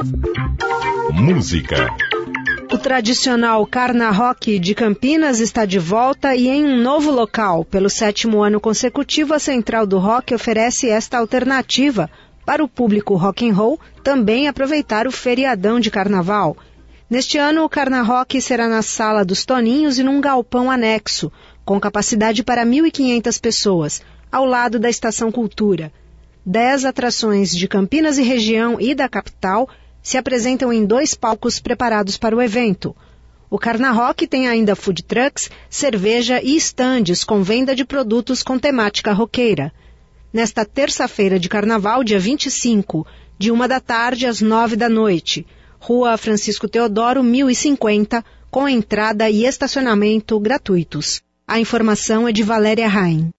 Música. O tradicional Carna Rock de Campinas está de volta e em um novo local. Pelo 7º ano consecutivo, a Central do Rock oferece esta alternativa para o público rock and roll também aproveitar o feriadão de carnaval. Neste ano, o Carna Rock será na Sala dos Toninhos e num galpão anexo, com capacidade para 1.500 pessoas, ao lado da Estação Cultura. 10 atrações de Campinas e região e da capital se apresentam em 2 palcos preparados para o evento. O Carna Rock tem ainda food trucks, cerveja e estandes com venda de produtos com temática roqueira. Nesta terça-feira de carnaval, dia 25, de 13h às 21h, Rua Francisco Teodoro, 1050, com entrada e estacionamento gratuitos. A informação é de Valéria Rain.